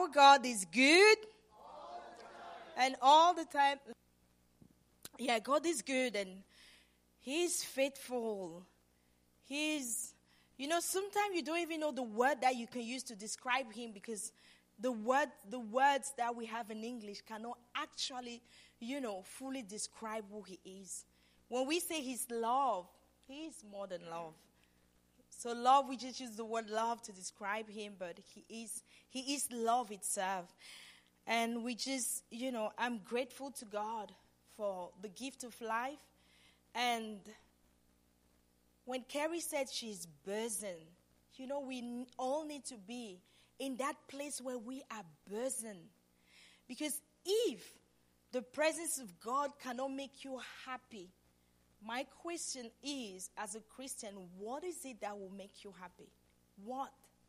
Our God is good. And all the time. Yeah, God is good and He's faithful. Sometimes you don't even know the word that you can use to describe Him, because the words that we have in English cannot actually, fully describe who He is. When we say His love, He is more than love. So love, we just use the word love to describe Him, but He is love itself. And we just, I'm grateful to God for the gift of life. And when Carrie said she's burdened, we all need to be in that place where we are burdened. Because if the presence of God cannot make you happy, my question is, as a Christian, what is it that will make you happy? What?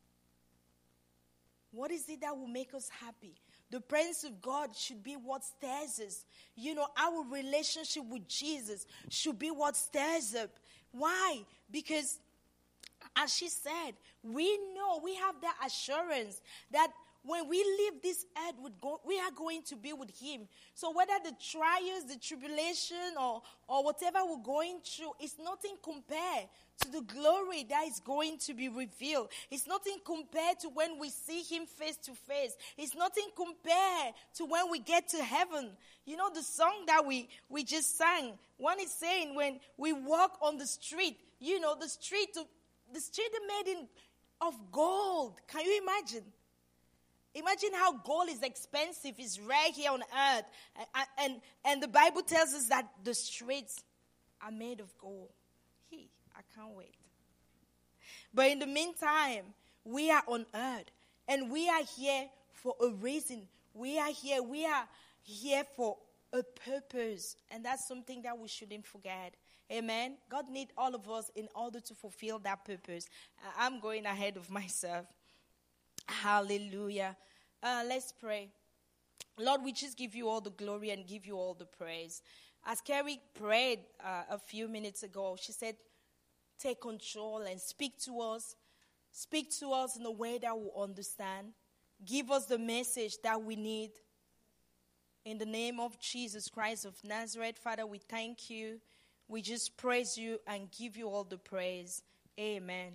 What is it that will make us happy? The presence of God should be what stirs us. Our relationship with Jesus should be what stirs up. Why? Because, as she said, we know, we have that assurance that when we leave this earth, we are going to be with Him. So whether the trials, the tribulation, or whatever we're going through, it's nothing compared to the glory that is going to be revealed. It's nothing compared to when we see Him face to face. It's nothing compared to when we get to heaven. The song that we just sang, one is saying when we walk on the street, the street made of gold. Can you imagine? Imagine how gold is expensive. It's right here on earth. And the Bible tells us that the streets are made of gold. I can't wait. But in the meantime, we are on earth. And we are here for a reason. We are here for a purpose. And that's something that we shouldn't forget. Amen. God needs all of us in order to fulfill that purpose. I'm going ahead of myself. Hallelujah. Let's pray. Lord, we just give you all the glory and give you all the praise. As Carrie prayed a few minutes ago, she said, take control and speak to us. Speak to us in a way that we'll understand. Give us the message that we need. In the name of Jesus Christ of Nazareth, Father, we thank you. We just praise you and give you all the praise. Amen.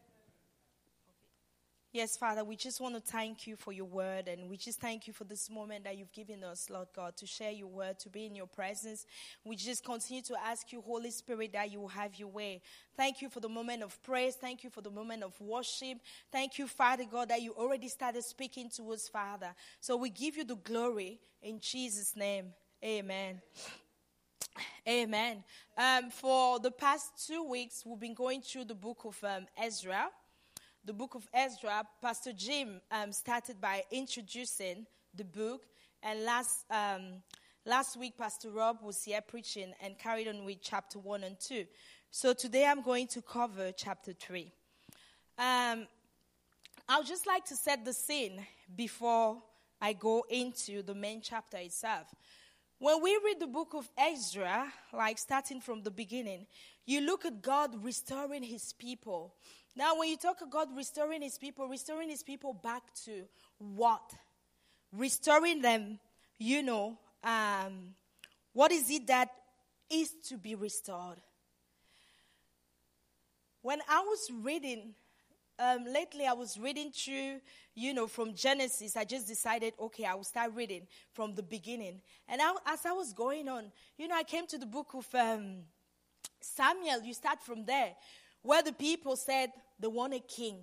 Yes, Father, we just want to thank you for your word, and we just thank you for this moment that you've given us, Lord God, to share your word, to be in your presence. We just continue to ask you, Holy Spirit, that you will have your way. Thank you for the moment of praise. Thank you for the moment of worship. Thank you, Father God, that you already started speaking to us, Father. So we give you the glory in Jesus' name. Amen. Amen. For the past 2 weeks, we've been going through the book of Ezra. The book of Ezra. Pastor Jim started by introducing the book. And last week, Pastor Rob was here preaching and carried on with chapter 1 and 2. So today I'm going to cover chapter 3. I would just like to set the scene before I go into the main chapter itself. When we read the book of Ezra, like starting from the beginning, you look at God restoring His people. Now, when you talk of God restoring His people back to what? Restoring them, what is it that is to be restored? When I was reading, lately I was reading through, from Genesis. I just decided, okay, I will start reading from the beginning. And as I was going on, I came to the book of Samuel. You start from there, where the people said they want a king.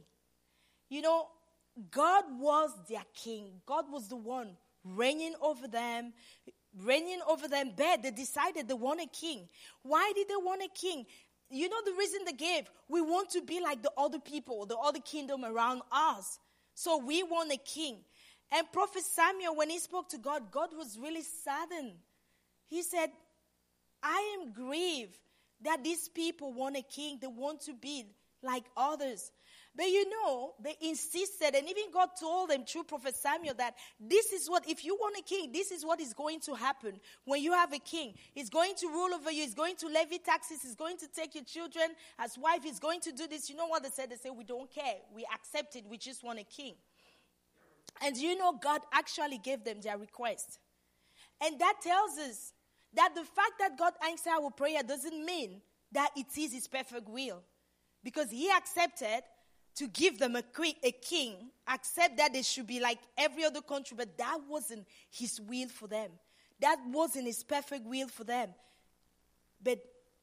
God was their king. God was the one reigning over them, but they decided they want a king. Why did they want a king? The reason they gave, we want to be like the other people, the other kingdom around us. So we want a king. And Prophet Samuel, when he spoke to God, God was really saddened. He said, I am grieved that these people want a king. They want to be like others. But they insisted, and even God told them through Prophet Samuel that this is what, if you want a king, this is what is going to happen when you have a king. He's going to rule over you. He's going to levy taxes. He's going to take your children as wife. He's going to do this. You know what they said? They said, we don't care. We accept it. We just want a king. And God actually gave them their request. And that tells us that the fact that God answered our prayer doesn't mean that it is his perfect will. Because he accepted to give them a king, accept that they should be like every other country, but that wasn't his will for them. That wasn't his perfect will for them. But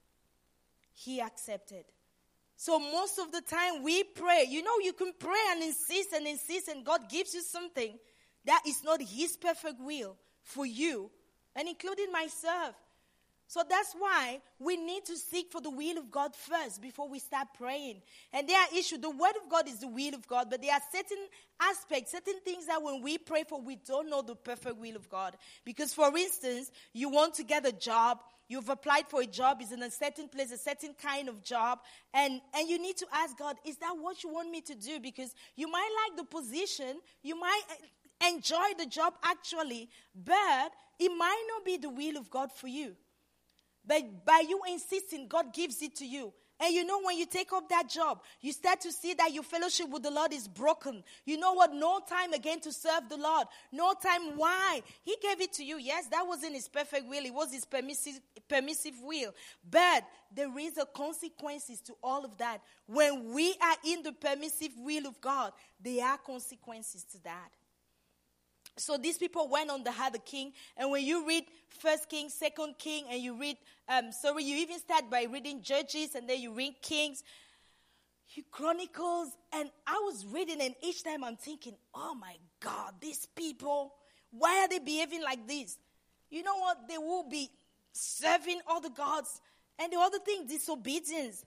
he accepted. So most of the time we pray. You can pray and insist, and God gives you something that is not his perfect will for you, and including myself. So that's why we need to seek for the will of God first before we start praying. And there are issues. The word of God is the will of God, but there are certain aspects, certain things that when we pray for, we don't know the perfect will of God. Because, for instance, you want to get a job. You've applied for a job. It's in a certain place, a certain kind of job. And you need to ask God, is that what you want me to do? Because you might like the position. You might enjoy the job actually. But it might not be the will of God for you. But by you insisting, God gives it to you. And when you take up that job, you start to see that your fellowship with the Lord is broken. You know what? No time again to serve the Lord. No time. Why? He gave it to you. Yes, that wasn't his perfect will. It was his permissive will. But there is a consequences to all of that. When we are in the permissive will of God, there are consequences to that. So these people went on, they had a king. And when you read 1 King, 2 King, and you read, you even start by reading Judges, and then you read Kings, you Chronicles. And I was reading, and each time I'm thinking, oh my God, these people, why are they behaving like this? You know what? They will be serving other gods. And the other thing, disobedience.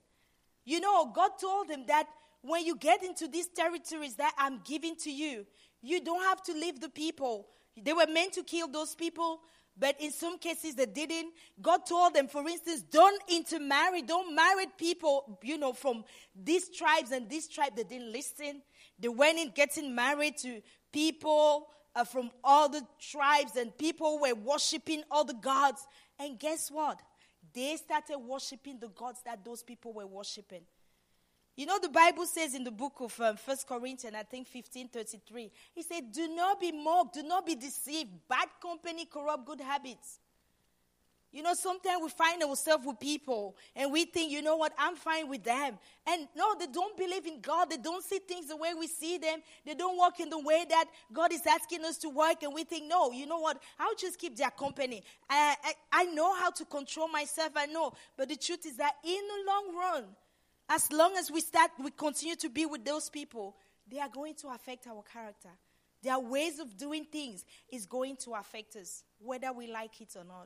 God told them that when you get into these territories that I'm giving to you, you don't have to leave the people. They were meant to kill those people, but in some cases they didn't. God told them, for instance, don't intermarry, don't marry people, from these tribes and this tribe. They didn't listen. They went in getting married to people from other tribes, and people were worshiping other gods. And guess what? They started worshiping the gods that those people were worshiping. The Bible says in the book of 1 Corinthians, I think 15:33, he said, do not be mocked, do not be deceived. Bad company corrupt good habits. Sometimes we find ourselves with people and we think, you know what, I'm fine with them. And no, they don't believe in God. They don't see things the way we see them. They don't walk in the way that God is asking us to work. And we think, no, you know what, I'll just keep their company. I know how to control myself, I know. But the truth is that in the long run, as long as we continue to be with those people, they are going to affect our character. Their ways of doing things is going to affect us, whether we like it or not.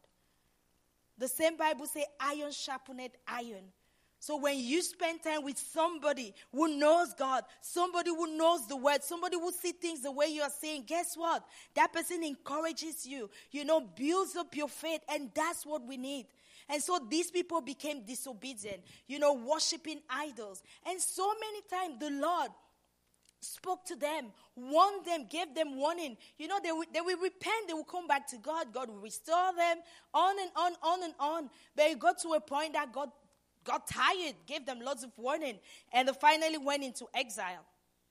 The same Bible says, iron sharpeneth iron. So when you spend time with somebody who knows God, somebody who knows the word, somebody who sees things the way you are saying, guess what? That person encourages you, builds up your faith, and that's what we need. And so these people became disobedient, worshiping idols. And so many times the Lord spoke to them, warned them, gave them warning. They will repent, they will come back to God. God will restore them, on and on, on and on. But it got to a point that God got tired, gave them lots of warning, and they finally went into exile.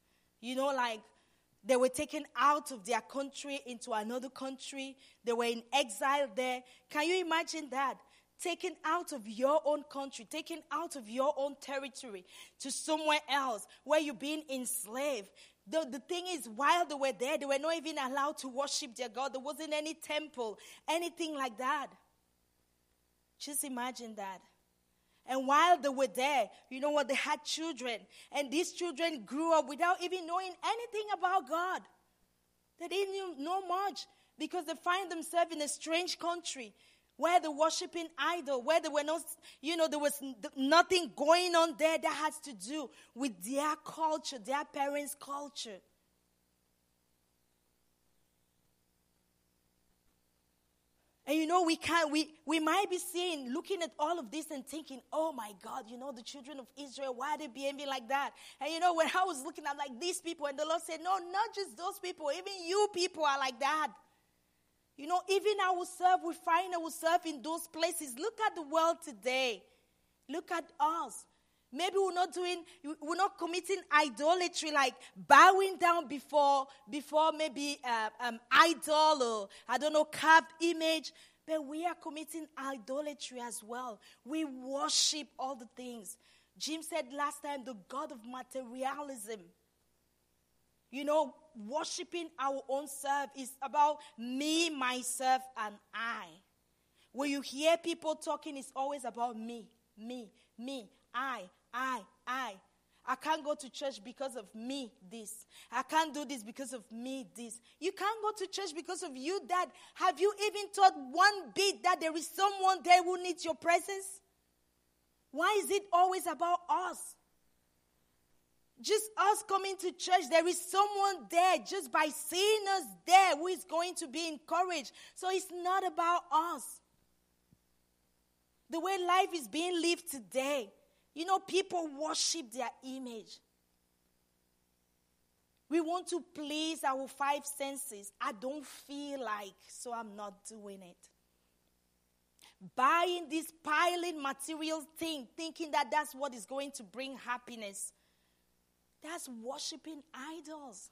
They were taken out of their country into another country. They were in exile there. Can you imagine that? Taken out of your own country, taken out of your own territory to somewhere else where you're being enslaved. The thing is, while they were there, they were not even allowed to worship their God. There wasn't any temple, anything like that. Just imagine that. And while they were there, they had children. And these children grew up without even knowing anything about God. They didn't know much because they find themselves in a strange country where they're worshiping idol, where they were not, there was nothing going on there that has to do with their culture, their parents' culture. And we might be looking at all of this and thinking, oh my God, the children of Israel, why are they behaving like that? And when I was looking, I'm like, these people, and the Lord said, no, not just those people, even you people are like that. Even ourselves, we find ourselves in those places. Look at the world today. Look at us. Maybe we're not committing idolatry, like bowing down before maybe idol or, I don't know, carved image. But we are committing idolatry as well. We worship all the things. Jim said last time, the God of materialism. You know, worshiping our own self is about me, myself, and I. When you hear people talking, it's always about me, I. I can't go to church because of me, this. I can't do this because of me, this. You can't go to church because of you, that. Have you even thought one bit that there is someone there who needs your presence? Why is it always about us? Just us coming to church, there is someone there just by seeing us there who is going to be encouraged. So it's not about us. The way life is being lived today, you know, people worship their image. We want to please our five senses. I don't feel like, so I'm not doing it. Buying this piling material thing, thinking that that's what is going to bring happiness. That's worshiping idols.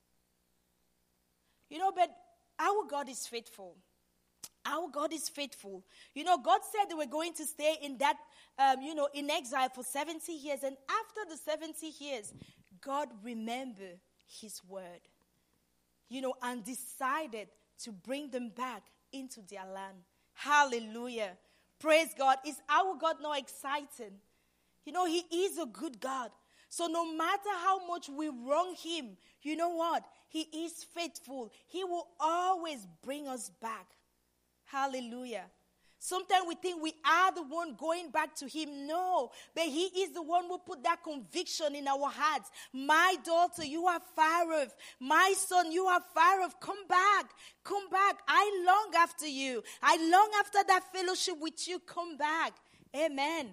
You know, but our God is faithful. Our God is faithful. You know, God said they were going to stay in that, in exile for 70 years. And after the 70 years, God remembered his word, and decided to bring them back into their land. Hallelujah. Praise God. Is our God not exciting? You know, he is a good God. So no matter how much we wrong him, you know what? He is faithful. He will always bring us back. Hallelujah. Sometimes we think we are the one going back to him. No, but he is the one who put that conviction in our hearts. My daughter, you are far off. My son, you are far off. Come back. Come back. I long after you. I long after that fellowship with you. Come back. Amen.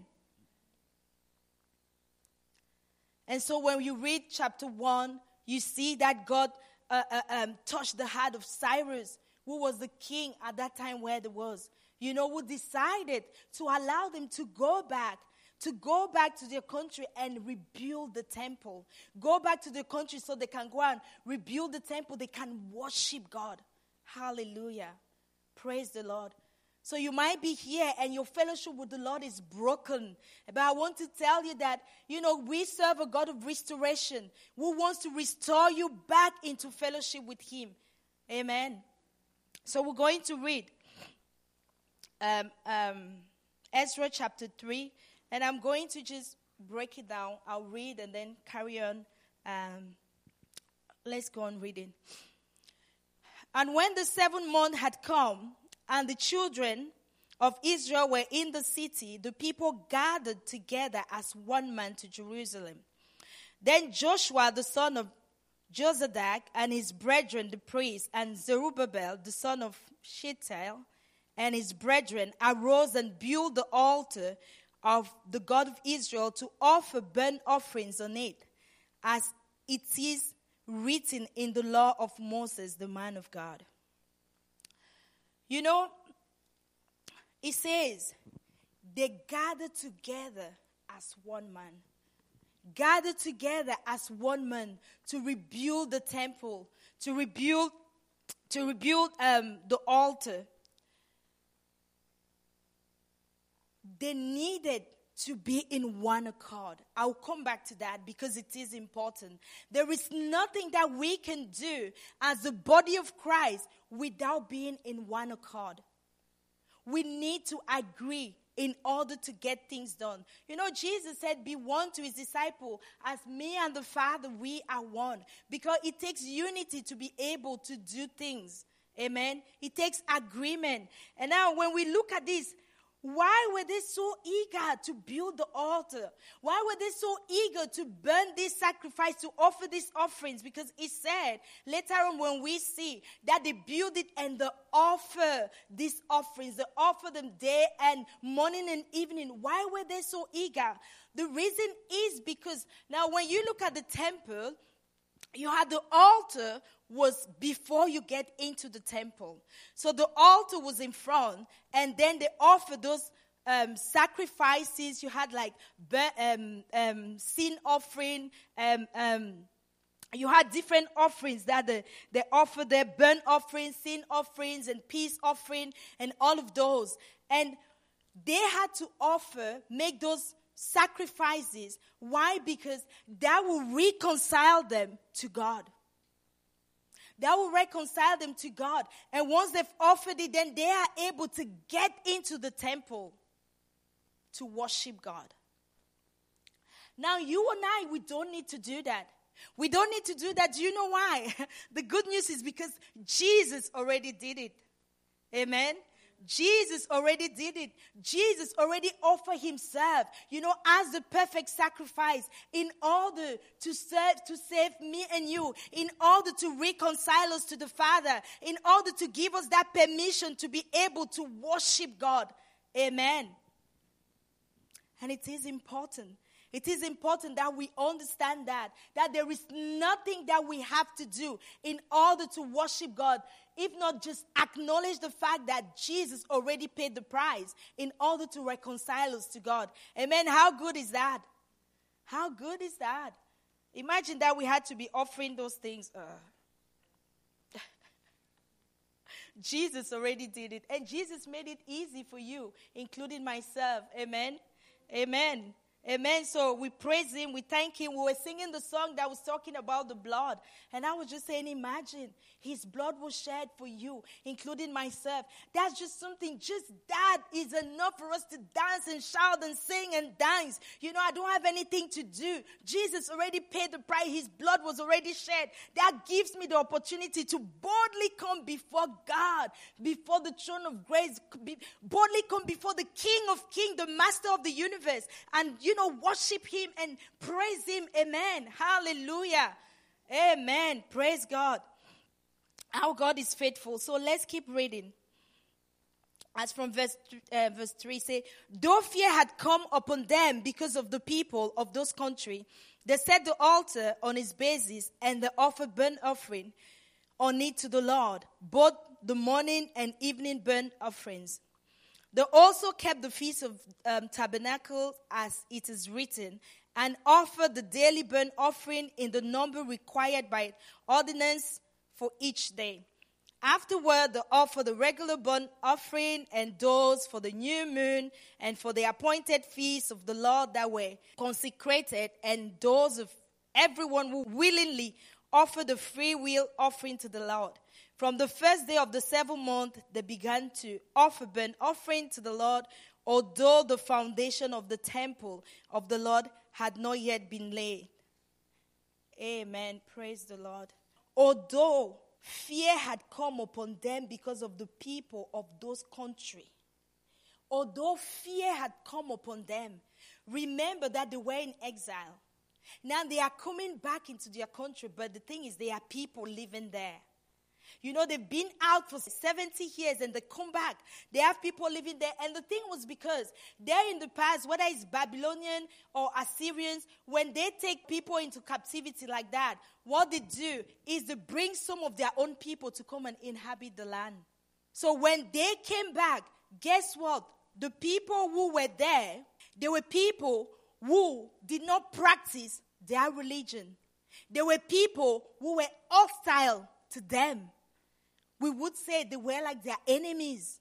And so when you read chapter 1, you see that God touched the heart of Cyrus, who was the king at that time where there was, who decided to allow them to go back to their country and rebuild the temple. Go back to their country so they can go and rebuild the temple. They can worship God. Hallelujah. Praise the Lord. So you might be here and your fellowship with the Lord is broken. But I want to tell you that, we serve a God of restoration who wants to restore you back into fellowship with him. Amen. So we're going to read Ezra chapter 3. And I'm going to just break it down. I'll read and then carry on. Let's go on reading. And when the 7th month had come, and the children of Israel were in the city, the people gathered together as one man to Jerusalem. Then Joshua, the son of Jozadak, and his brethren, the priests, and Zerubbabel, the son of Shealtiel, and his brethren, arose and built the altar of the God of Israel to offer burnt offerings on it, as it is written in the law of Moses, the man of God. It says, they gathered together as one man. Gathered together as one man to rebuild the temple, to rebuild the altar. They needed to be in one accord. I'll come back to that because it is important. There is nothing that we can do as the body of Christ without being in one accord. We need to agree in order to get things done. Jesus said, be one to his disciple. As me and the Father, we are one. Because it takes unity to be able to do things. Amen. It takes agreement. And now when we look at this, why were they so eager to build the altar? Why were they so eager to burn this sacrifice, to offer these offerings? Because it said later on when we see that they build it and they offer these offerings. They offer them day and morning and evening. Why were they so eager? The reason is because now when you look at the temple, you had the altar was before you get into the temple. So the altar was in front, and then they offer those sacrifices. You had like sin offering. You had different offerings that they offered their burnt offerings, sin offerings, and peace offering, and all of those. And they had to make those sacrifices. Why? Because that will reconcile them to God. That will reconcile them to God. And once they've offered it, then they are able to get into the temple to worship God. Now, you and I, we don't need to do that. We don't need to do that. Do you know why? The good news is because Jesus already did it. Amen? Jesus already did it. Jesus already offered himself, as the perfect sacrifice in order to save me and you, in order to reconcile us to the Father, in order to give us that permission to be able to worship God. Amen. And it is important. It is important that we understand that there is nothing that we have to do in order to worship God, if not just acknowledge the fact that Jesus already paid the price in order to reconcile us to God. Amen. How good is that? How good is that? Imagine that we had to be offering those things. Jesus already did it. And Jesus made it easy for you, including myself. Amen. Amen. Amen. So we praise him. We thank him. We were singing the song that was talking about the blood. And I was just saying, imagine his blood was shed for you, including myself. That's just something, just that is enough for us to dance and shout and sing and dance. I don't have anything to do. Jesus already paid the price. His blood was already shed. That gives me the opportunity to boldly come before God, before the throne of grace, boldly come before the King of Kings, the Master of the universe, and worship him and praise him. Amen. Hallelujah. Amen. Praise God. Our God is faithful. So let's keep reading. As from verse 3 say, though fear had come upon them because of the people of those country, they set the altar on its basis and they offered burnt offering on it to the Lord, both the morning and evening burnt offerings. They also kept the Feast of Tabernacles as it is written, and offered the daily burnt offering in the number required by ordinance for each day. Afterward, they offered the regular burnt offering and those for the new moon and for the appointed feasts of the Lord that were consecrated, and those of everyone who willingly offered the free will offering to the Lord. From the first day of the 7th month, they began to offer burnt offering to the Lord, although the foundation of the temple of the Lord had not yet been laid. Amen. Praise the Lord. Although fear had come upon them because of the people of those countries, although fear had come upon them, remember that they were in exile. Now they are coming back into their country, but the thing is, there are people living there. They've been out for 70 years and they come back. They have people living there. And the thing was because there in the past, whether it's Babylonian or Assyrians, when they take people into captivity like that, what they do is they bring some of their own people to come and inhabit the land. So when they came back, guess what? The people who were there, they were people who did not practice their religion. They were people who were hostile to them. We would say they were like their enemies.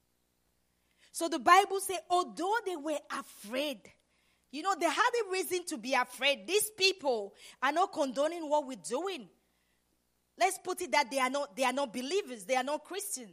So the Bible says, although they were afraid, they had a reason to be afraid. These people are not condoning what we're doing. Let's put it that they are not believers. They are not Christian.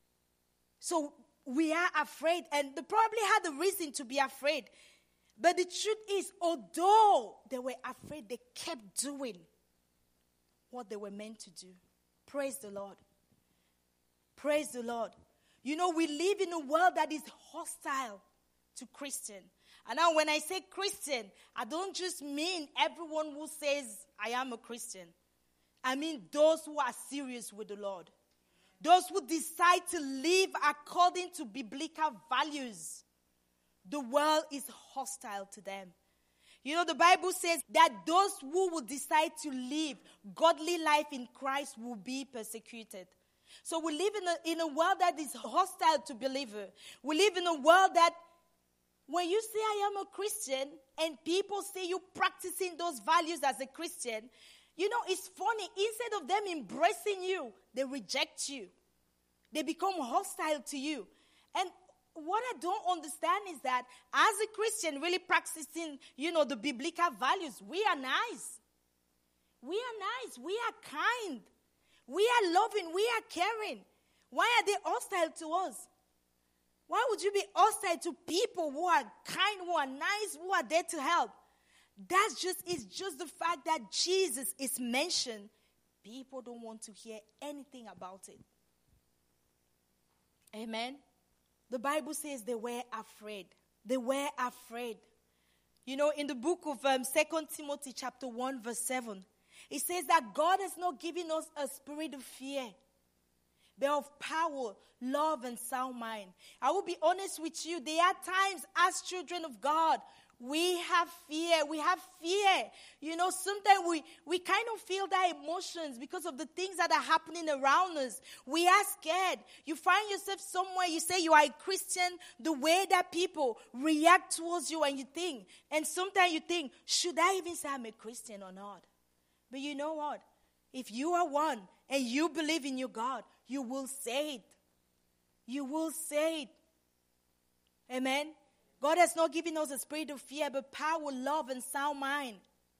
So we are afraid, and they probably had a reason to be afraid. But the truth is, although they were afraid, they kept doing what they were meant to do. Praise the Lord. Praise the Lord. We live in a world that is hostile to Christian. And now when I say Christian, I don't just mean everyone who says, I am a Christian. I mean those who are serious with the Lord. Those who decide to live according to biblical values. The world is hostile to them. The Bible says that those who will decide to live godly life in Christ will be persecuted. So we live in a world that is hostile to believer. We live in a world that when you say I am a Christian and people see you practicing those values as a Christian, it's funny. Instead of them embracing you, they reject you. They become hostile to you. And what I don't understand is that as a Christian really practicing, the biblical values, we are nice. We are nice. We are kind. We are loving. We are caring. Why are they hostile to us? Why would you be hostile to people who are kind, who are nice, who are there to help? It's just the fact that Jesus is mentioned. People don't want to hear anything about it. Amen. The Bible says they were afraid. They were afraid. In the book of 2 Timothy chapter 1 verse 7, it says that God has not given us a spirit of fear, but of power, love, and sound mind. I will be honest with you. There are times as children of God, we have fear. We have fear. Sometimes we kind of feel that emotions because of the things that are happening around us. We are scared. You find yourself somewhere, you say you are a Christian, the way that people react towards you and sometimes you think, should I even say I'm a Christian or not? But you know what? If you are one and you believe in your God, you will say it. You will say it. Amen. God has not given us a spirit of fear, but power, love, and sound mind.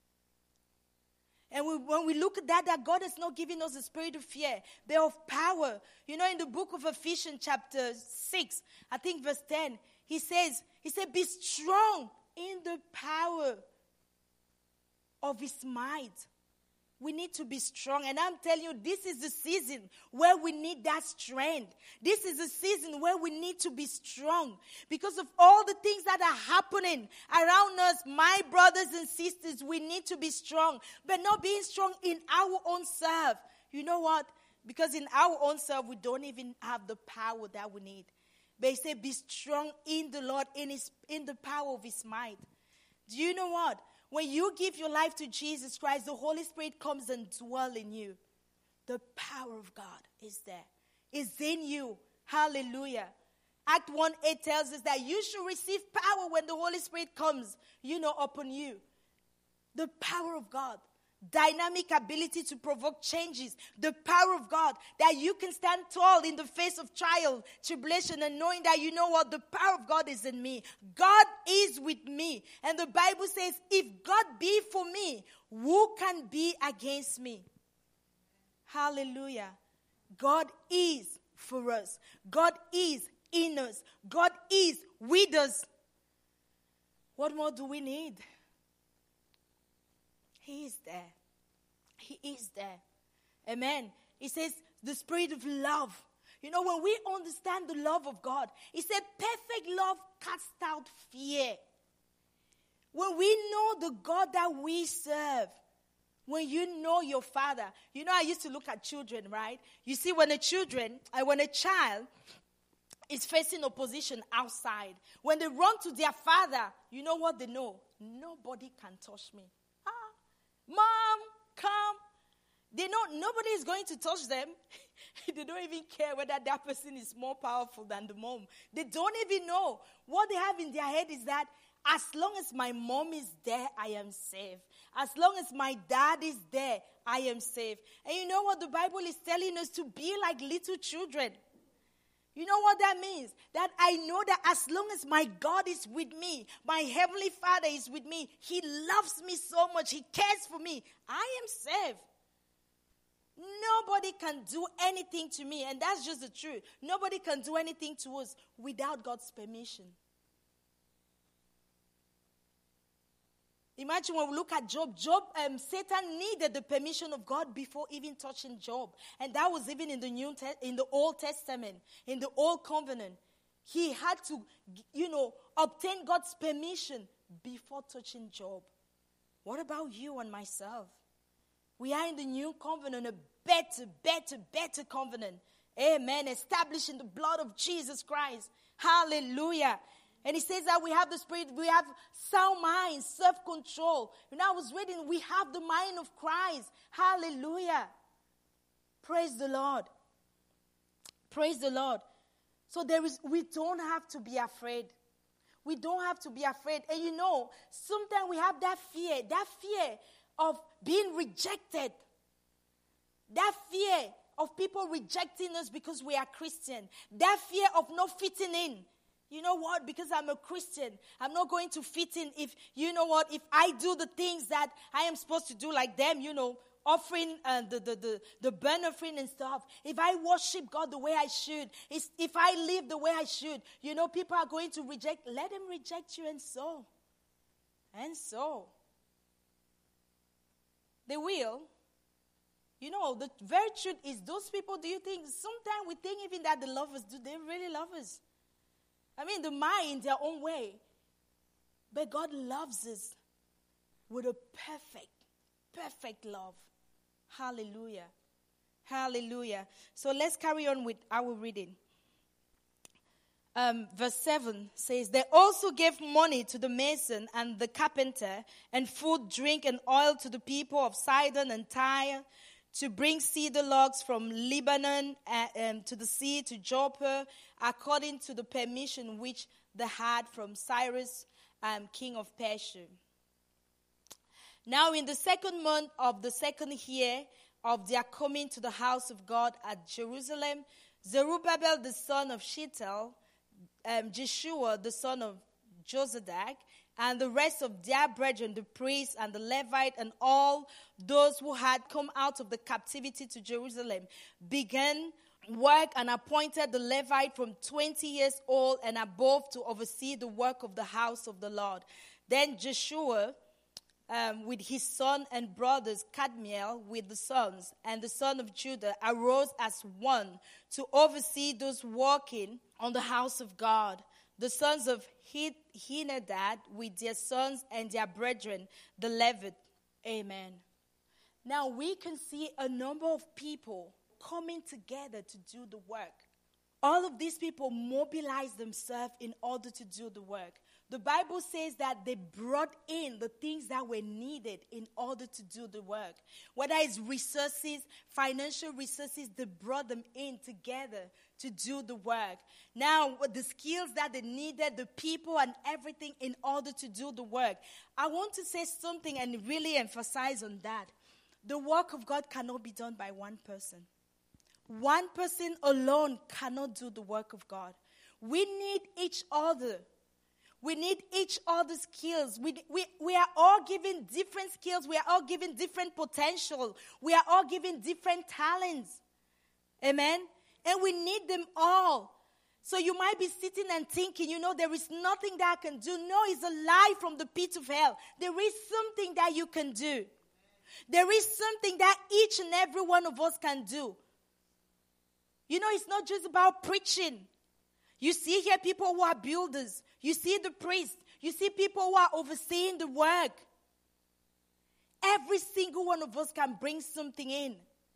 And when we look at that God has not given us a spirit of fear, but of power. In the book of Ephesians chapter 6, I think verse 10, he said, be strong in the power of his might. We need to be strong. And I'm telling you, this is the season where we need that strength. This is the season where we need to be strong. Because of all the things that are happening around us, my brothers and sisters, we need to be strong. But not being strong in our own self. You know what? Because in our own self, we don't even have the power that we need. But he said, be strong in the Lord, in the power of his might. Do you know what? When you give your life to Jesus Christ, the Holy Spirit comes and dwells in you. The power of God is there. It's in you. Hallelujah. Act 1:8 tells us that you should receive power when the Holy Spirit comes, upon you. The power of God. Dynamic ability to provoke changes. The power of God. That you can stand tall in the face of trial, tribulation, and knowing that the power of God is in me. God is with me. And the Bible says, if God be for me, who can be against me? Hallelujah. God is for us. God is in us. God is with us. What more do we need? He is there. He is there. Amen. He says the spirit of love. When we understand the love of God, he said perfect love casts out fear. When we know the God that we serve, when you know your Father. I used to look at children, right? You see, when a child is facing opposition outside, when they run to their father, you know what they know? Nobody can touch me. Mom, come. They know nobody is going to touch them. They don't even care whether that person is more powerful than the mom. They don't even know. What they have in their head is that as long as my mom is there, I am safe. As long as my dad is there, I am safe. And you know what the Bible is telling us? To be like little children. You know what that means? That I know that as long as my God is with me, my Heavenly Father is with me, He loves me so much, He cares for me, I am safe. Nobody can do anything to me, and that's just the truth. Nobody can do anything to us without God's permission. Imagine when we look at Job. Satan needed the permission of God before even touching Job. And that was even in the Old Testament, in the Old Covenant. He had to, obtain God's permission before touching Job. What about you and myself? We are in the New Covenant, a better covenant. Amen. Established in the blood of Jesus Christ. Hallelujah. And he says that we have the Spirit, we have sound mind, self-control. When I was reading, we have the mind of Christ. Hallelujah. Praise the Lord. Praise the Lord. So we don't have to be afraid. We don't have to be afraid. And you know, sometimes we have that fear of being rejected. That fear of people rejecting us because we are Christian. That fear of not fitting in. You know what? Because I'm a Christian, I'm not going to fit in if, you know what, if I do the things that I am supposed to do like them, you know, offering the burnt offering and stuff. If I worship God the way I should, if I live the way I should, you know, people are going to reject. Let them reject you, and so. And so. They will. You know, the very truth is, those people, do you think, sometimes we think even that they love us. Do they really love us? I mean, they might in their own way. But God loves us with a perfect love. Hallelujah. Hallelujah. So let's carry on with our reading. Verse 7 says, they also gave money to the mason and the carpenter, and food, drink, and oil to the people of Sidon and Tyre, to bring cedar logs from Lebanon to the sea to Joppa, according to the permission which they had from Cyrus, king of Persia. Now in the 2nd month of the 2nd year of their coming to the house of God at Jerusalem, Zerubbabel the son of Shealtiel, Jeshua the son of Jozadak, and the rest of their brethren, the priests and the Levite, and all those who had come out of the captivity to Jerusalem, began work and appointed the Levite from 20 years old and above to oversee the work of the house of the Lord. Then Joshua, with his son and brothers, Kadmiel with the sons, and the son of Judah, arose as one to oversee those working on the house of God. The sons of Henadad with their sons and their brethren, the Levite. Amen. Now we can see a number of people coming together to do the work. All of these people mobilized themselves in order to do the work. The Bible says that they brought in the things that were needed in order to do the work. Whether it's resources, financial resources, they brought them in together to do the work. Now, with the skills that they needed, the people and everything in order to do the work. I want to say something and really emphasize on that. The work of God cannot be done by one person. One person alone cannot do the work of God. We need each other. We need each other's skills. We are all given different skills. We are all given different potential. We are all given different talents. Amen? And we need them all. So you might be sitting and thinking, you know, there is nothing that I can do. No, it's a lie from the pit of hell. There is something that you can do. There is something that each and every one of us can do. You know, it's not just about preaching. You see here people who are builders. You see the priests. You see people who are overseeing the work. Every single one of us can bring something in.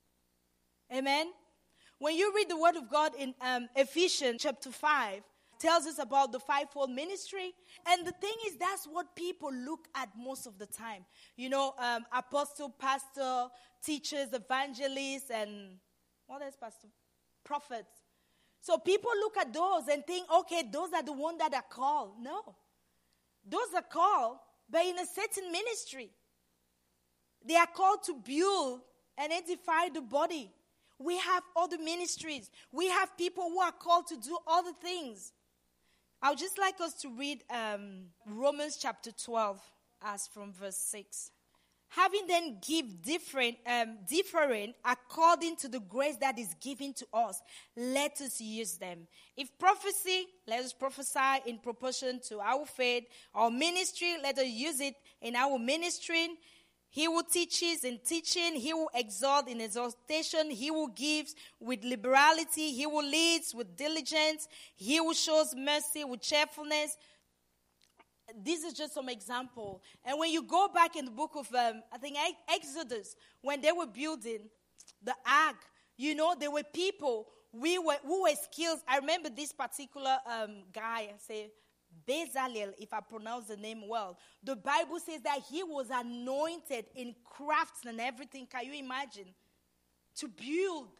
Amen? When you read the word of God in Ephesians chapter 5, tells us about the fivefold ministry. And the thing is, that's what people look at most of the time. You know, apostle, pastor, teachers, evangelists, and what else, pastor? Prophets. So people look at those and think, okay, those are the ones that are called. No. Those are called, but in a certain ministry. They are called to build and edify the body. We have other ministries. We have people who are called to do other things. I would just like us to read Romans chapter 12 as from verse 6. Having then give different according to the grace that is given to us, let us use them. If prophecy, let us prophesy in proportion to our faith. Our ministry, let us use it in our ministry. He who teaches in teaching, he will exhort in exhortation, he will give with liberality, he will lead with diligence, he will show mercy with cheerfulness. This is just some example. And when you go back in the book of, I think Exodus, when they were building the ark, you know, there were people who were skilled. I remember this particular guy, say Bezalel, if I pronounce the name well. The Bible says that he was anointed in crafts and everything. Can you imagine? To build,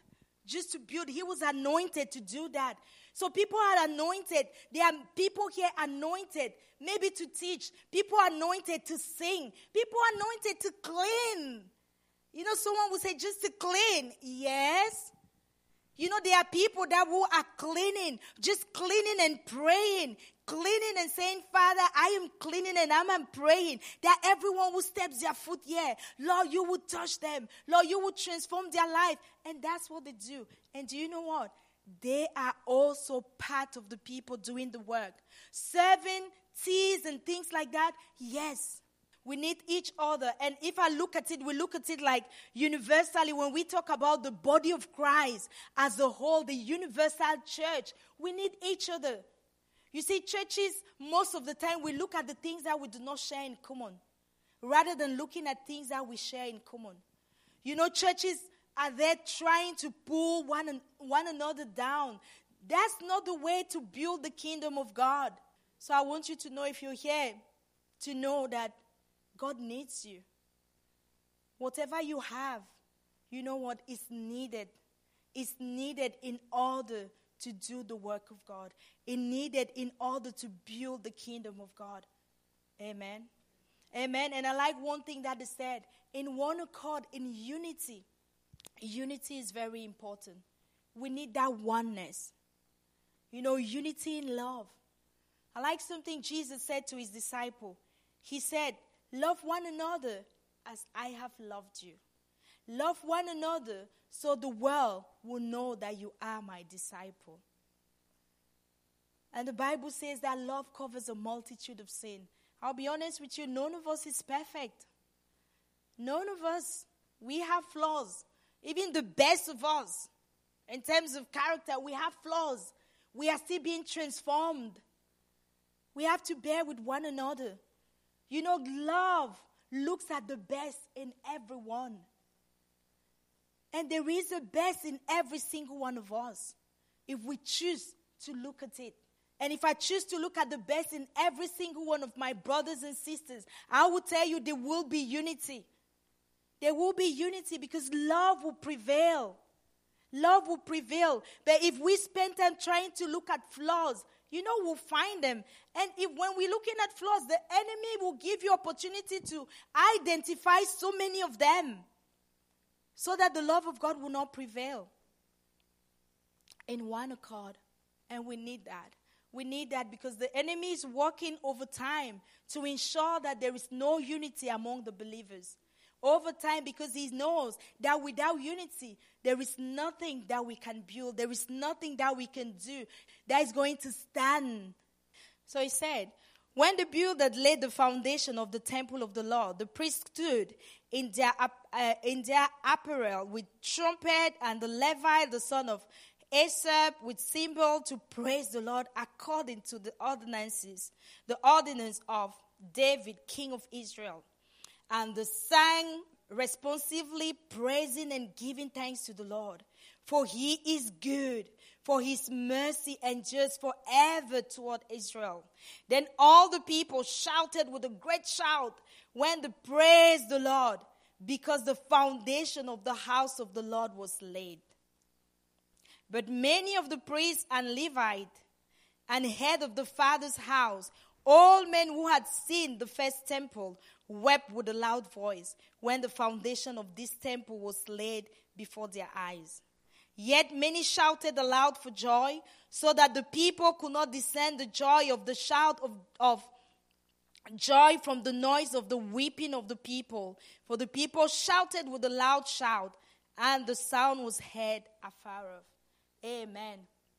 just to build. He was anointed to do that. So people are anointed. There are people here anointed, maybe to teach. People anointed to sing. People anointed to clean. You know, someone would say just to clean. Yes. You know, there are people that who are cleaning, just cleaning and praying, cleaning and saying, Father, I am cleaning and I'm praying that everyone who steps their foot here, Lord, you will touch them. Lord, you will transform their life. And that's what they do. And do you know what? They are also part of the people doing the work. Serving, teas and things like that, yes. We need each other. And if I look at it, we look at it like universally. When we talk about the body of Christ as a whole, the universal church, we need each other. You see, churches, most of the time, we look at the things that we do not share in common, rather than looking at things that we share in common. You know, churches are there trying to pull one another down. That's not the way to build the kingdom of God. So I want you to know, if you're here, to know that God needs you. Whatever you have, you know what, is needed. It's needed in order to do the work of God. It's needed in order to build the kingdom of God. Amen. Amen. And I like one thing that is said. In one accord, in unity. Unity is very important. We need that oneness. You know, unity in love. I like something Jesus said to his disciple. He said, love one another as I have loved you. Love one another so the world will know that you are my disciple. And the Bible says that love covers a multitude of sin. I'll be honest with you, none of us is perfect. None of us. We have flaws. Even the best of us, in terms of character, we have flaws. We are still being transformed. We have to bear with one another. You know, love looks at the best in everyone. And there is a best in every single one of us, if we choose to look at it. And if I choose to look at the best in every single one of my brothers and sisters, I will tell you there will be unity. There will be unity because love will prevail. Love will prevail. But if we spend time trying to look at flaws, you know, we'll find them. And when we're looking at flaws, the enemy will give you opportunity to identify so many of them so that the love of God will not prevail. In one accord. And we need that. We need that because the enemy is working over time to ensure that there is no unity among the believers. Over time, because he knows that without unity, there is nothing that we can build. There is nothing that we can do that is going to stand. So he said, when the builders laid the foundation of the temple of the Lord, the priests stood in their apparel with trumpet, and the Levi, the son of Asaph, with cymbal to praise the Lord according to the ordinance of David, king of Israel. And they sang responsively, praising and giving thanks to the Lord. For he is good, for his mercy endures forever toward Israel. Then all the people shouted with a great shout when they praised the Lord, because the foundation of the house of the Lord was laid. But many of the priests and Levites and head of the father's house, all men who had seen the first temple, wept with a loud voice when the foundation of this temple was laid before their eyes. Yet many shouted aloud for joy, so that the people could not discern the joy of the shout of joy from the noise of the weeping of the people. For the people shouted with a loud shout, and the sound was heard afar off. Amen.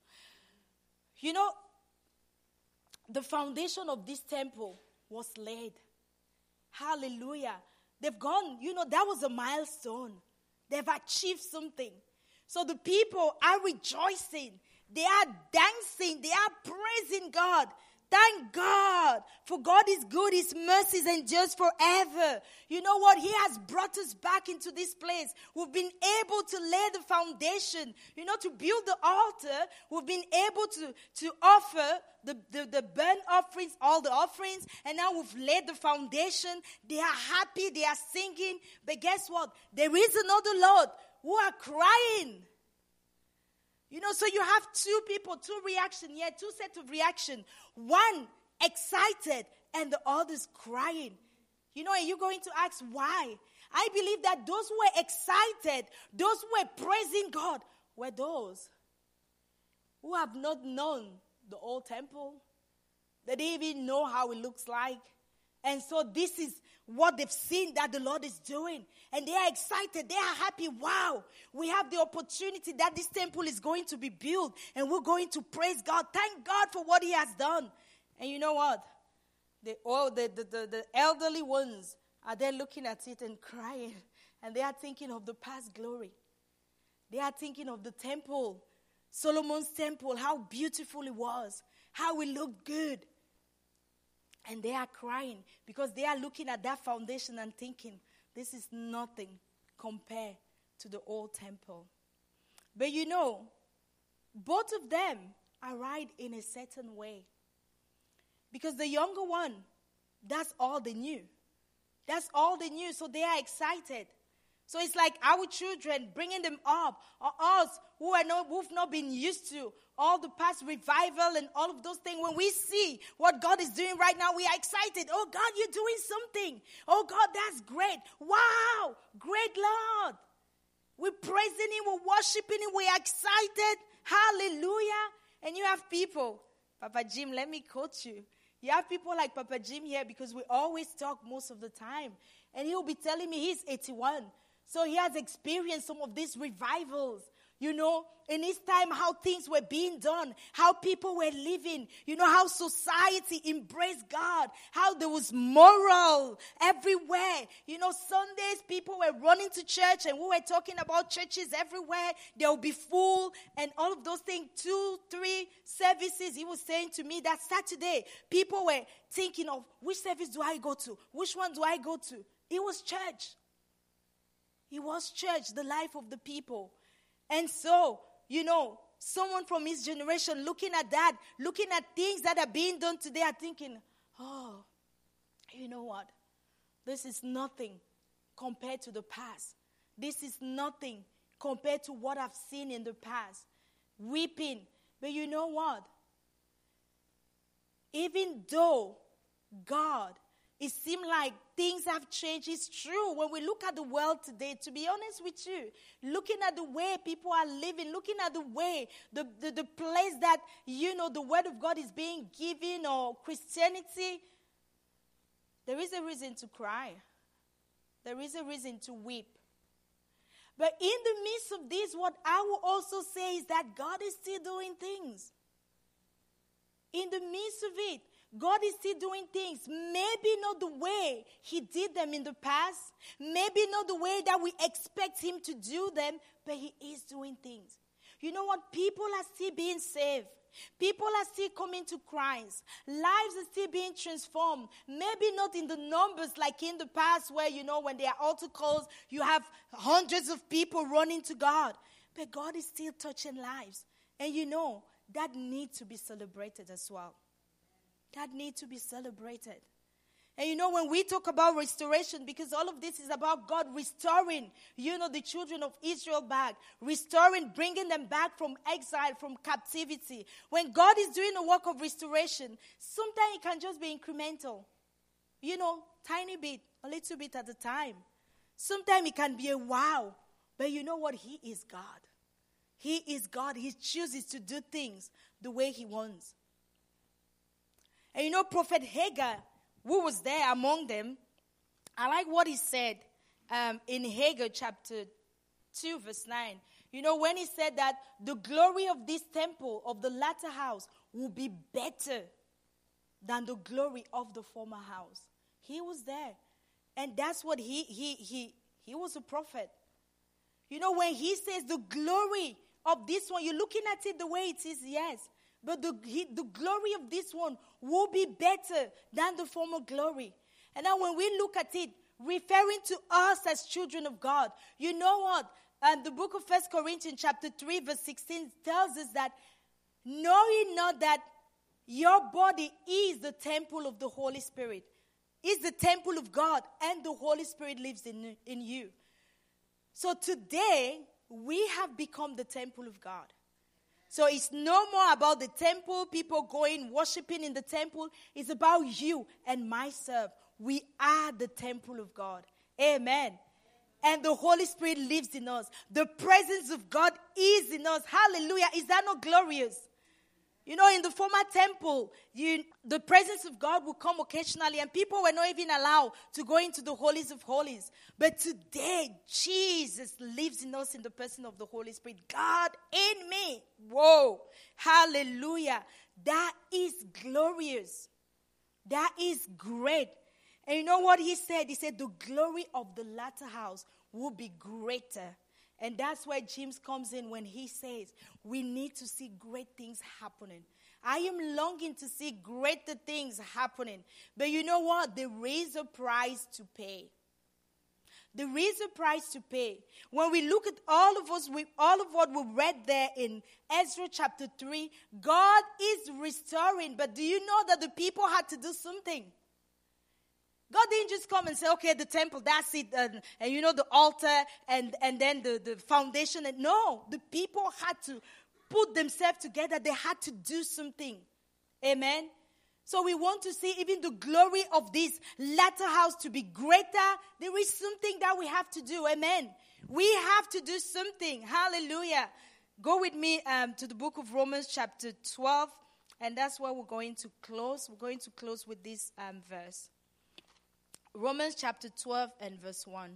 You know, the foundation of this temple was laid. Hallelujah. They've gone, you know, that was a milestone. They've achieved something. So the people are rejoicing. They are dancing. They are praising God. Thank God, for God is good. His mercies endures forever. You know what? He has brought us back into this place. We've been able to lay the foundation, you know, to build the altar. We've been able to offer the burnt offerings, all the offerings, and now we've laid the foundation. They are happy. They are singing. But guess what? There is another Lord who are crying. So you have two people, two reactions here, two sets of reaction. One excited and the others crying. And you're going to ask why? I believe that those who were excited, those who were praising God, were those who have not known the old temple. They didn't even know how it looks like. And so this is what they've seen that the Lord is doing. And they are excited. They are happy. Wow, we have the opportunity that this temple is going to be built. And we're going to praise God. Thank God for what he has done. And you know what? The elderly ones are there looking at it and crying. And they are thinking of the past glory. They are thinking of the temple. Solomon's temple, how beautiful it was. How it looked good. And they are crying because they are looking at that foundation and thinking, this is nothing compared to the old temple. But both of them are right in a certain way. Because the younger one, that's all they knew. That's all they knew, so they are excited. So it's like our children, bringing them up, or us who've not been used to all the past revival and all of those things. When we see what God is doing right now, we are excited. Oh, God, you're doing something. Oh, God, that's great. Wow, great Lord. We're praising him, we're worshiping him, we're excited. Hallelujah. And you have people, Papa Jim, let me quote you. You have people like Papa Jim here because we always talk most of the time. And he'll be telling me he's 81. So he has experienced some of these revivals, in his time, how things were being done, how people were living, how society embraced God, how there was moral everywhere. Sundays people were running to church and we were talking about churches everywhere. They'll be full and all of those things, 2, 3 services. He was saying to me that Saturday, people were thinking of which service do I go to? Which one do I go to? It was church. It was church, the life of the people. And so, someone from his generation looking at that, looking at things that are being done today, are thinking, oh, you know what? This is nothing compared to the past. This is nothing compared to what I've seen in the past. Weeping. But you know what? Even though God, it seemed like things have changed. It's true. When we look at the world today, to be honest with you, looking at the way people are living, looking at the way, the place that, the word of God is being given, or Christianity, there is a reason to cry. There is a reason to weep. But in the midst of this, what I will also say is that God is still doing things. In the midst of it, God is still doing things. Maybe not the way he did them in the past. Maybe not the way that we expect him to do them. But he is doing things. You know what? People are still being saved. People are still coming to Christ. Lives are still being transformed. Maybe not in the numbers like in the past where, when there are altar calls, you have hundreds of people running to God. But God is still touching lives. And that needs to be celebrated as well. That needs to be celebrated. And when we talk about restoration, because all of this is about God restoring, the children of Israel back. Restoring, bringing them back from exile, from captivity. When God is doing a work of restoration, sometimes it can just be incremental. Tiny bit, a little bit at a time. Sometimes it can be a wow. But you know what? He is God. He is God. He chooses to do things the way he wants. And Prophet Haggai, who was there among them, I like what he said in Haggai chapter 2, verse 9. When he said that the glory of this temple, of the latter house, will be better than the glory of the former house. He was there. And that's what he was a prophet. When he says the glory of this one, you're looking at it the way it is, yes. But the glory of this one will be better than the former glory. And now when we look at it, referring to us as children of God, you know what? The book of 1 Corinthians chapter 3 verse 16 tells us that, knowing not that your body is the temple of the Holy Spirit, is the temple of God, and the Holy Spirit lives in you. So today, we have become the temple of God. So it's no more about the temple, people going, worshiping in the temple. It's about you and myself. We are the temple of God. Amen. And the Holy Spirit lives in us. The presence of God is in us. Hallelujah. Is that not glorious? You know, in the former temple, the presence of God would come occasionally and people were not even allowed to go into the holies of holies. But today, Jesus lives in us in the person of the Holy Spirit. God in me. Whoa. Hallelujah. That is glorious. That is great. And you know what he said? He said the glory of the latter house will be greater. And that's where James comes in when he says, we need to see great things happening. I am longing to see greater things happening. But you know what? There is a price to pay. There is a price to pay. When we look at all of what we read there in Ezra chapter 3, God is restoring. But do you know that the people had to do something? God didn't just come and say, okay, the temple, that's it, and you know, the altar, and then the foundation. No, the people had to put themselves together. They had to do something. Amen? So we want to see even the glory of this latter house to be greater. There is something that we have to do. Amen? We have to do something. Hallelujah. Go with me to the book of Romans chapter 12, and that's where we're going to close. We're going to close with this verse. Romans chapter 12 and verse 1.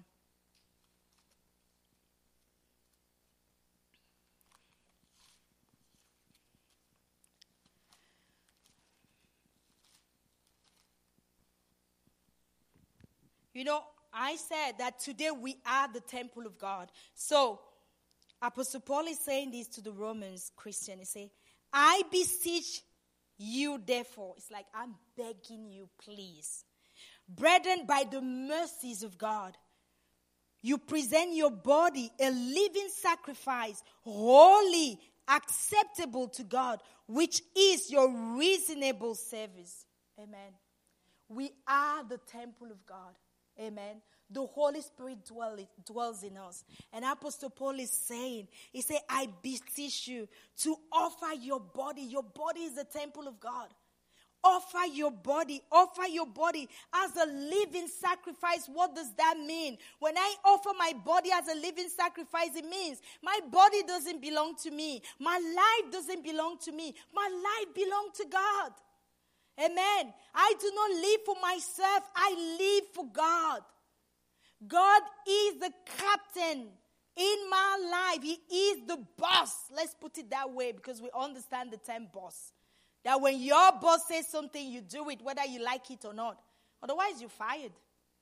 You know, I said that today we are the temple of God. So, Apostle Paul is saying this to the Romans Christian. He says, I beseech you therefore. It's like, I'm begging you, please. Brethren, by the mercies of God, you present your body a living sacrifice, holy, acceptable to God, which is your reasonable service. Amen. We are the temple of God. Amen. The Holy Spirit dwells in us. And Apostle Paul is saying, he said, I beseech you to offer your body. Your body is the temple of God. Offer your body as a living sacrifice. What does that mean? When I offer my body as a living sacrifice, it means my body doesn't belong to me. My life doesn't belong to me. My life belongs to God. Amen. I do not live for myself. I live for God. God is the captain in my life. He is the boss. Let's put it that way because we understand the term boss. That when your boss says something, you do it, whether you like it or not. Otherwise, you're fired.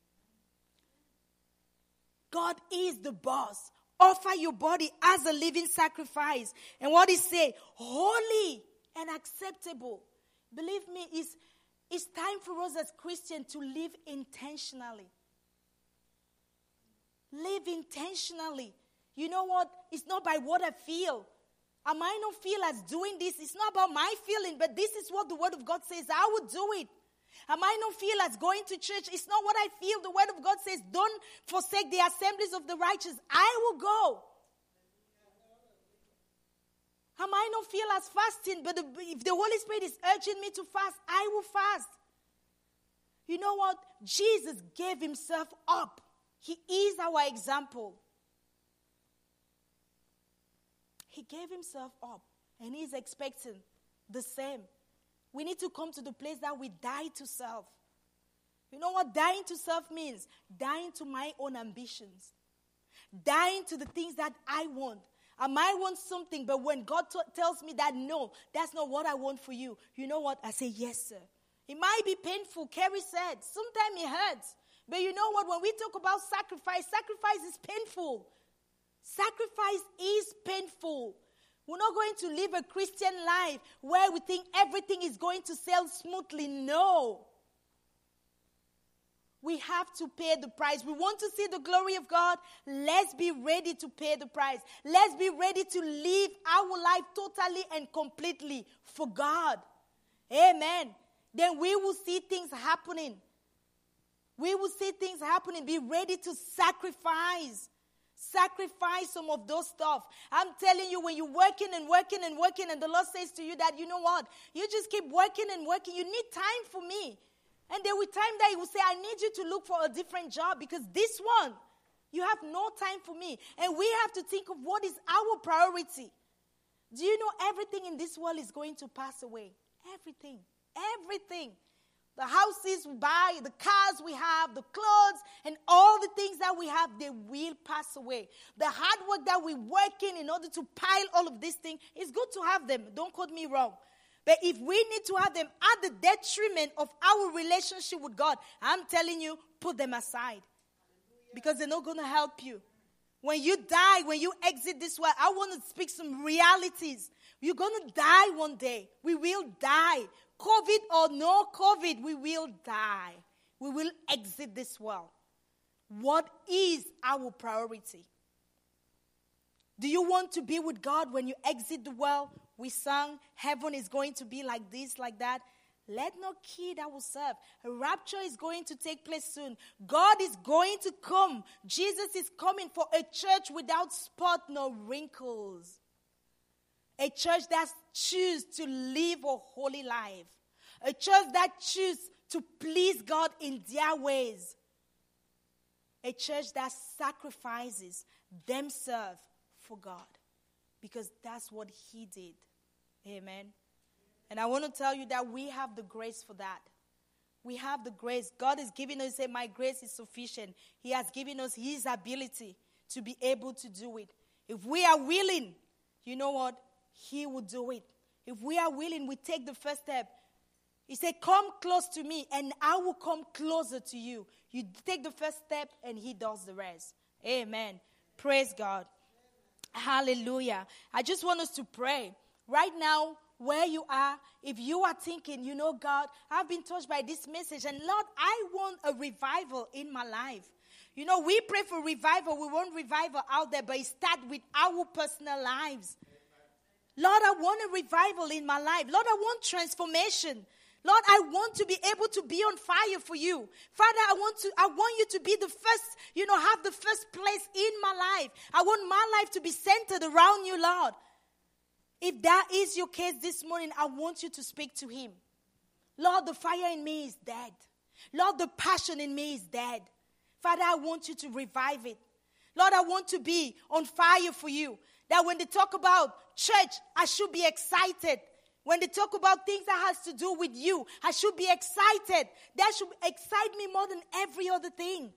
God is the boss. Offer your body as a living sacrifice. And what he say? Holy and acceptable. Believe me, it's time for us as Christians to live intentionally. Live intentionally. You know what? It's not by what I feel. I might not feel as doing this. It's not about my feeling, but this is what the Word of God says. I would do it. I might not feel as going to church. It's not what I feel. The Word of God says, don't forsake the assemblies of the righteous. I will go. I might not feel as fasting, but if the Holy Spirit is urging me to fast, I will fast. You know what? Jesus gave himself up. He is our example. He gave himself up, and he's expecting the same. We need to come to the place that we die to self. You know what dying to self means? Dying to my own ambitions. Dying to the things that I want. I might want something, but when God tells me that, no, that's not what I want for you. You know what? I say, yes, sir. It might be painful. Carrie said, sometimes it hurts. But you know what? When we talk about sacrifice is painful. Sacrifice is painful. We're not going to live a Christian life where we think everything is going to sail smoothly. No. We have to pay the price. We want to see the glory of God. Let's be ready to pay the price. Let's be ready to live our life totally and completely for God. Amen. Then we will see things happening. We will see things happening. Be ready to sacrifice. Sacrifice some of those stuff. I'm telling you, when you're working and working and working, and the Lord says to you that, you know what, you just keep working and working. You need time for me. And there will be time that He will say, I need you to look for a different job, because this one, you have no time for me. And we have to think of what is our priority. Do you know everything in this world is going to pass away? Everything. Everything. The houses we buy, the cars we have, the clothes, and all the things that we have, they will pass away. The hard work that we work in order to pile all of these things, it's good to have them. Don't quote me wrong. But if we need to have them at the detriment of our relationship with God, I'm telling you, put them aside. Because they're not going to help you. When you die, when you exit this world, I want to speak some realities. You're going to die one day. We will die. COVID or no COVID, we will die. We will exit this world. What is our priority? Do you want to be with God when you exit the world? We sang, heaven is going to be like this, like that. Let no kid ourselves. A rapture is going to take place soon. God is going to come. Jesus is coming for a church without spot nor wrinkles. A church that chooses to live a holy life. A church that chooses to please God in their ways. A church that sacrifices themselves for God. Because that's what He did. Amen. And I want to tell you that we have the grace for that. We have the grace. God is giving us, say, my grace is sufficient. He has given us His ability to be able to do it. If we are willing, you know what? He will do it. If we are willing, we take the first step. He said, come close to me and I will come closer to you. You take the first step and He does the rest. Amen. Praise God. Hallelujah. I just want us to pray. Right now, where you are, if you are thinking, you know, God, I've been touched by this message. And Lord, I want a revival in my life. You know, we pray for revival. We want revival out there, but it starts with our personal lives. Lord, I want a revival in my life. Lord, I want transformation. Lord, I want to be able to be on fire for you. Father, I want you to be the first, have the first place in my life. I want my life to be centered around you, Lord. If that is your case this morning, I want you to speak to Him. Lord, the fire in me is dead. Lord, the passion in me is dead. Father, I want you to revive it. Lord, I want to be on fire for you. That when they talk about church, I should be excited. When they talk about things that has to do with you, I should be excited. That should excite me more than every other thing.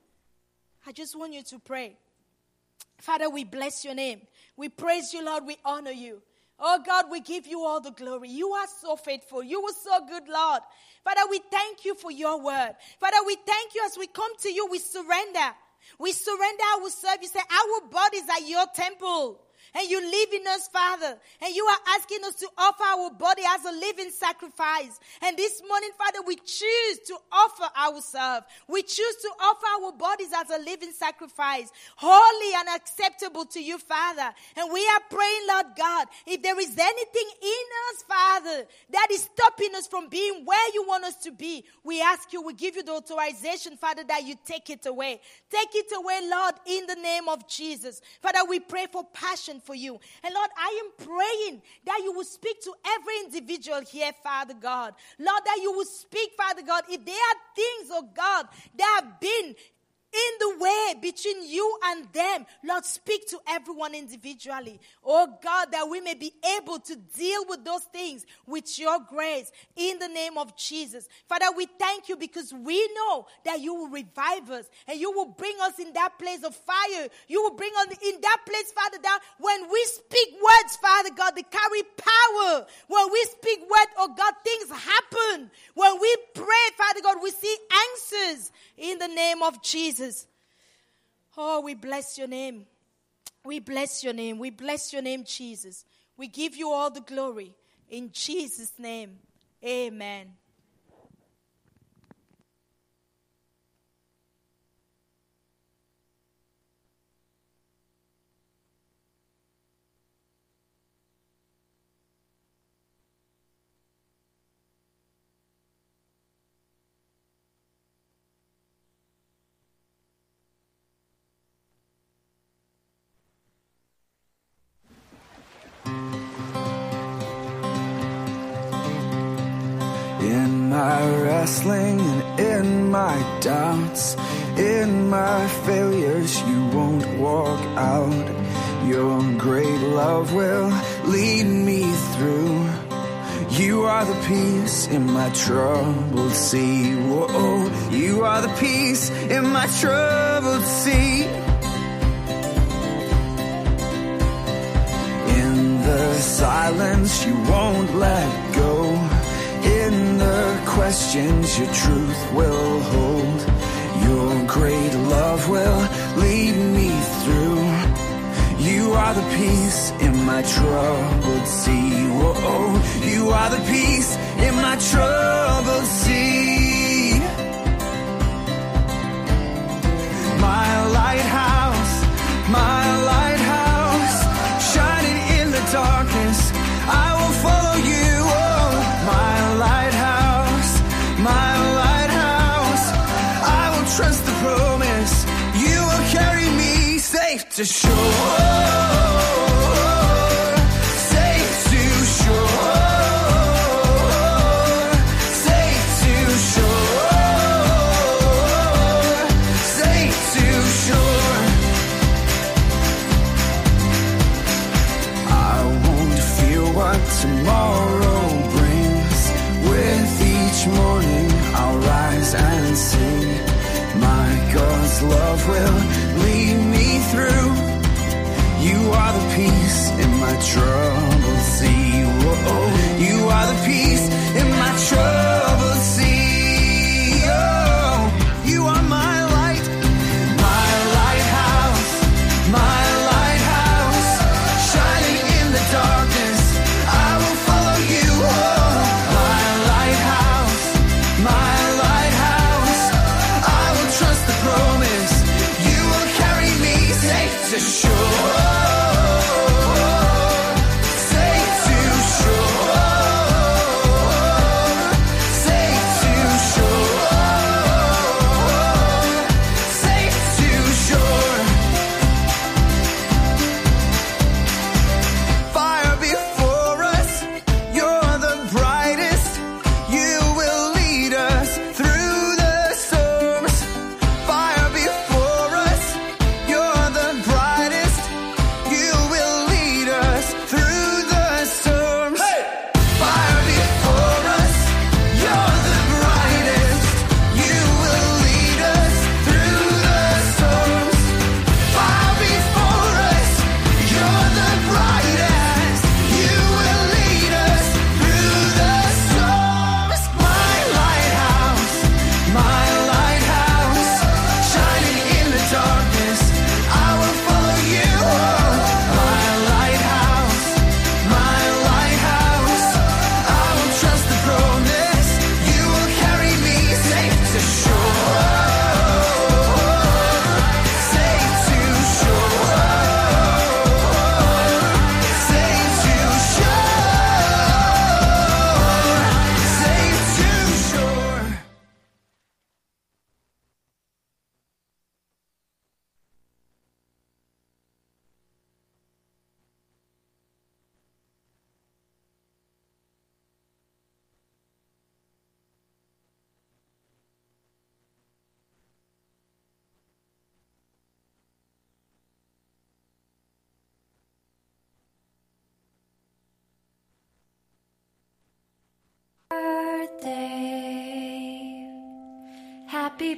I just want you to pray. Father, we bless your name. We praise you, Lord. We honor you. Oh, God, we give you all the glory. You are so faithful. You are so good, Lord. Father, we thank you for your word. Father, we thank you as we come to you. We surrender. We surrender ourselves. You say our bodies are your temple. And you live in us, Father. And you are asking us to offer our body as a living sacrifice. And this morning, Father, we choose to offer ourselves. We choose to offer our bodies as a living sacrifice. Holy and acceptable to you, Father. And we are praying, Lord God, if there is anything in us, Father, that is stopping us from being where you want us to be, we ask you, we give you the authorization, Father, that you take it away. Take it away, Lord, in the name of Jesus. Father, we pray for passion for you. And Lord, I am praying that you will speak to every individual here, Father God. Lord, that you will speak, Father God, if there are things, oh God, that have been in the way between you and them, Lord, speak to everyone individually. Oh God, that we may be able to deal with those things with your grace in the name of Jesus. Father, we thank you because we know that you will revive us and you will bring us in that place of fire. You will bring us in that place, Father, that when we speak words, Father God, they carry power. When we speak words, oh God, things happen. When we pray, Father God, we see answers in the name of Jesus. Oh, we bless your name. We bless your name. We bless your name, Jesus. We give you all the glory. In Jesus' name, amen. In my wrestling and in my doubts, in my failures, you won't walk out. Your great love will lead me through. You are the peace in my troubled sea. Whoa, you are the peace in my troubled sea. In the silence, you won't let go. In the questions, your truth will hold. Your great love will lead me through. You are the peace in my troubled sea. Whoa, you are the peace in my troubled sea. My lighthouse, shining in the darkness, I will follow you. Oh, my lighthouse, I will trust the promise. You will carry me safe to shore. Tomorrow brings. With each morning I'll rise and sing. My God's love will lead me through. You are the peace in my troubled sea. Whoa, you are the peace in my troubled sea. Oh, you are my light, my lighthouse, shining in the darkness. To shore, safe to shore, safe to shore, safe to shore. Fire before us, you're the brightest. You will lead us through the storms. Fire before us, you're the brightest. You will lead us through the storms. Hey! Fire before us, you're the brightest. You will lead us through the storms. Fire before us, you're the brightest. You will lead us through the storms. My lighthouse, shining in the darkness, I will follow you. My lighthouse, I will trust the promise. You will carry me safe to shore, safe to shore, safe to shore, safe to shore. Birthday, happy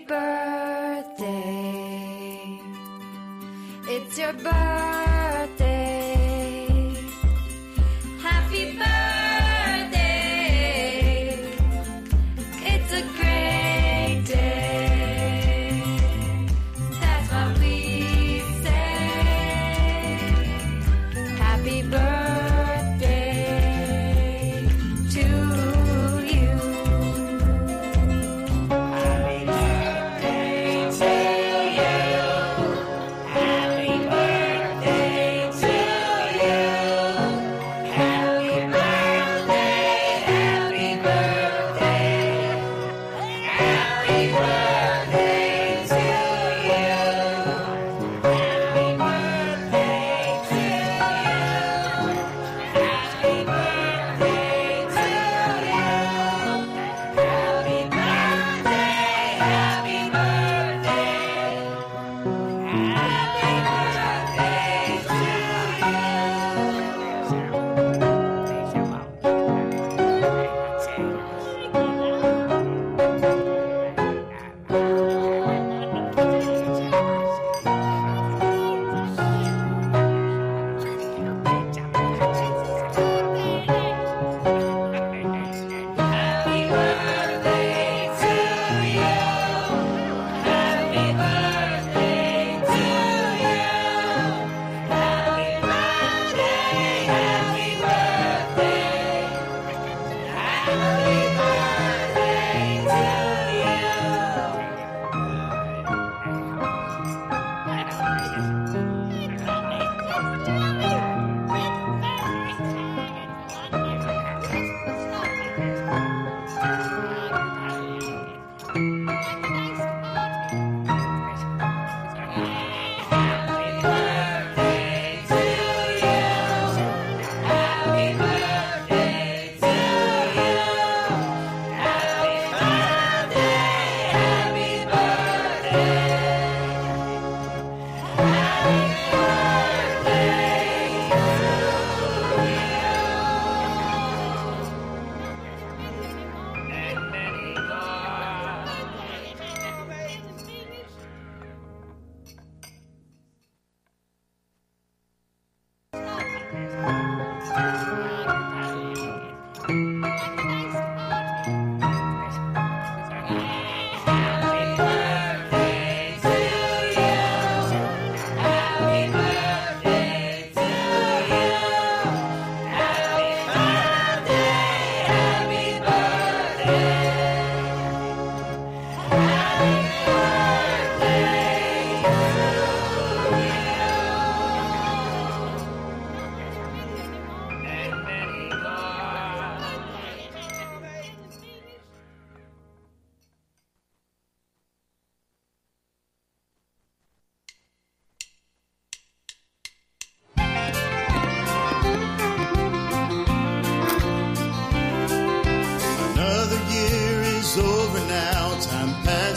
birthday. It's your birthday. Happy birthday. It's a great day. That's what we say. Happy birthday to you. Happy birthday to you. Happy birthday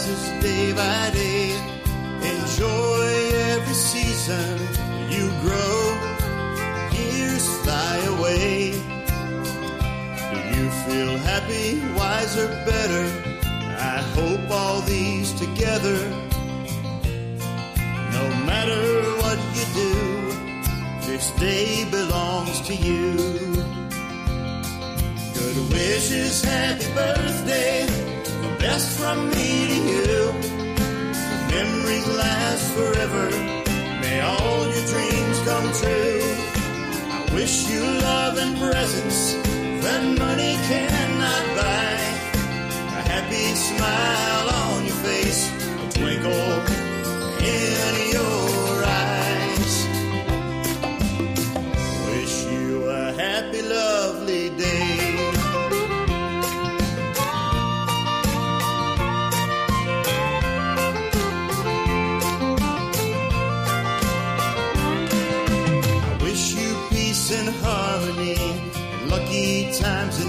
rises day by day. Enjoy every season. You grow, years fly away. Do you feel happy, wiser, better? I hope all these together. No matter what you do, this day belongs to you. Good wishes, happy birthday, the best from me to you. Memories last forever, may all your dreams come true. I wish you love and presents that money cannot buy. A happy smile on your face, a twinkle in your eyes. Wish you a happy, lovely day. I wish you peace and harmony, lucky times and